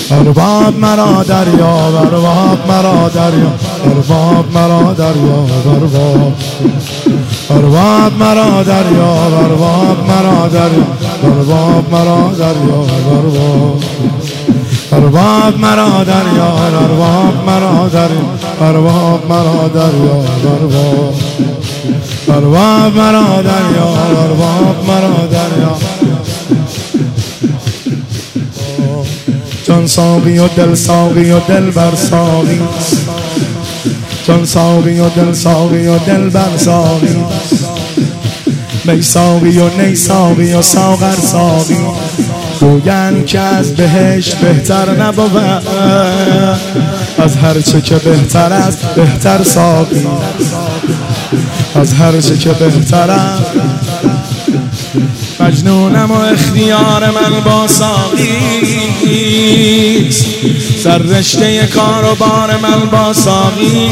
ارباب مرا دریاب، ارباب مرا دریاب، ارباب مرا دریاب، ارباب ارباب مرا دریاب، ارباب مرا دریاب، ارباب مرا دریاب، ارباب ارباب مرا دریاب، ارباب مرا دریاب، ارباب مرا دریاب، ارباب ارباب مرا دریاب، ارباب مرا دریاب. جان ساقی و دل ساقی و دل بر ساقی، جان ساقی و دل ساقی و دل بر ساقی، می ساقی و نی ساقی و ساغر ساقی. گویند که از بهشت بهتر نبود، از هرچه که بهتر است بهتر ساقی، از هرچه که بهتر است. مجنونم و اختیار من با ساقی، سر رشته کار و بار من با ساقی.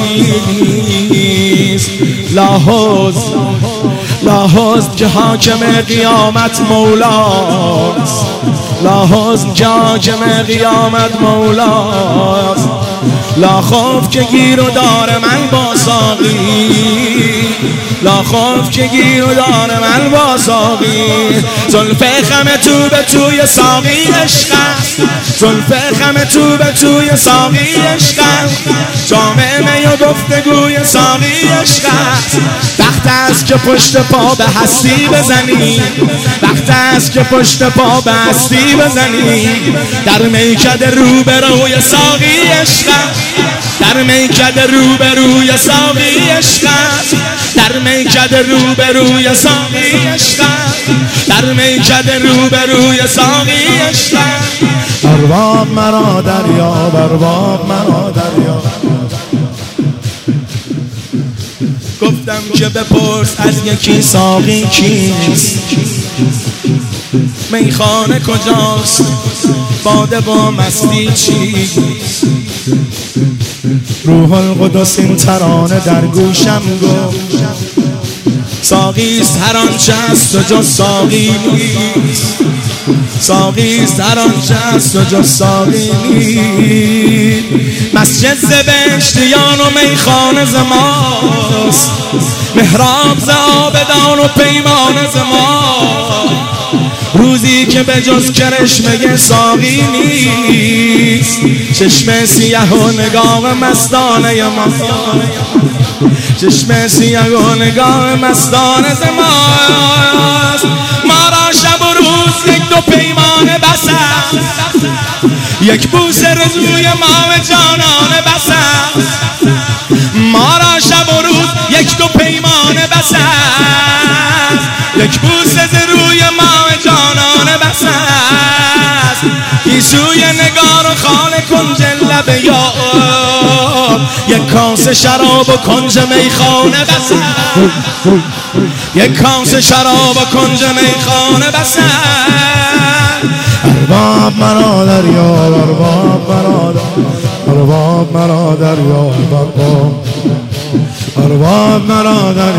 لا حزن که حاکم قیامت مولاست، لا حزن که حاکم قیامت مولاست. لا خوف که گیر و دار من با ساقی، لا خوف که گیر و دار من با ساقی. زلف خم تو به توی ساقی عشق است، زلف خم تو به توی ساقی عشق است. جامع می و گفتگوی ساقی عشق است. وقت است که پشت پا به هستی بزنی، وقت است که پشت پا به هستی بزنی. در میکده روبروی ساقی عشق است، در میکده روبروی ساقی عشق است، در میکده روبروی ساقی عشق است، در میکده روبروی ساقی عشق است. ارباب مرا دریاب، ارباب مرا دریاب. گفتم که بپرس از یکی ساقی کیست، میخانه کجاست، باده با مستی چیست. روح القدس این ترانه در گوشم گفت، ساقیست هر آنچه است و جز ساقی نیست، ساقیست هر آنچه است و جز ساقی نیست. مسجد ز بهشتیان و میخانه ز ماست، محراب ز عابدان و پیمانه ز ماست. روزی که به جز کرشمه ساقی نیست، چشم سیاه و نگاه مستانه ما، چشم سیاه و نگاه مستانه ز ماست. ما را شب و روز یک دو پیمانه بس است، یک بوسه روی ما جانانه بس است. ما را شب و روز یک دو پیمانه بس است، یک بوسه روی ما جانانه بس است. گیسوی نگار و خال کنج لب یار، یک کاسه شراب و کنج میخانه بس است، یک کاسه شراب و کنج میخانه بس است. ارباب مرا دریاب، ارباب مرا دریاب، ارباب مرا دریاب، ارباب مرا دریاب.